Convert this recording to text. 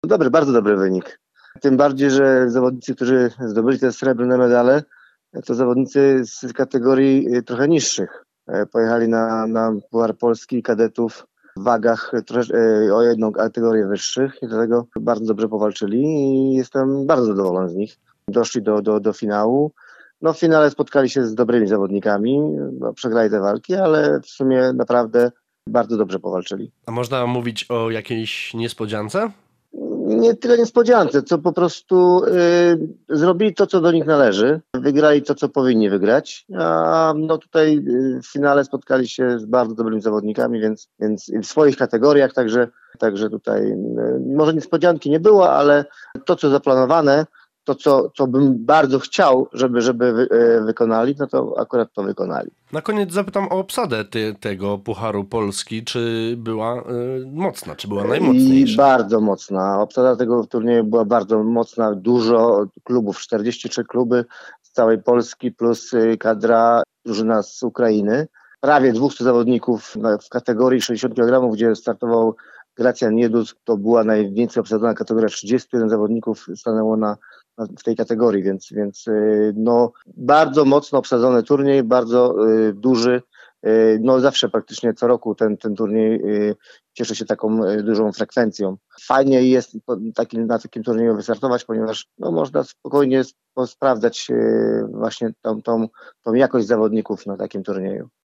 Dobry, bardzo dobry wynik. Tym bardziej, że zawodnicy, którzy zdobyli te srebrne medale, to zawodnicy z kategorii trochę niższych. Pojechali na Puchar Polski kadetów w wagach o jedną kategorię wyższych i dlatego bardzo dobrze powalczyli i jestem bardzo zadowolony z nich. Doszli do finału. No w finale spotkali się z dobrymi zawodnikami, no, przegrali te walki, ale w sumie naprawdę bardzo dobrze powalczyli. A można mówić o jakiejś niespodziance? Nie tyle niespodziance, co po prostu zrobili to, co do nich należy. Wygrali to, co powinni wygrać. A no tutaj w finale spotkali się z bardzo dobrymi zawodnikami, więc w swoich kategoriach, także tutaj może niespodzianki nie było, ale to, co zaplanowane, to, co bym bardzo chciał, żeby wykonali, no to akurat to wykonali. Na koniec zapytam o obsadę tego Pucharu Polski. Czy była mocna, czy była I najmocniejsza? bardzo mocna. Obsada tego turnieju była bardzo mocna. Dużo klubów, 43 kluby z całej Polski plus kadra drużyna z Ukrainy. Prawie 200 zawodników w kategorii 60 kg, gdzie startował Gracjan Niedus. To była najwięcej obsadzona kategoria. 31 zawodników stanęło w tej kategorii, więc no, bardzo mocno obsadzony turniej, bardzo duży. No zawsze praktycznie co roku ten turniej cieszy się taką dużą frekwencją. Fajnie jest na takim turnieju wystartować, ponieważ no, można spokojnie sprawdzać właśnie tą jakość zawodników na takim turnieju.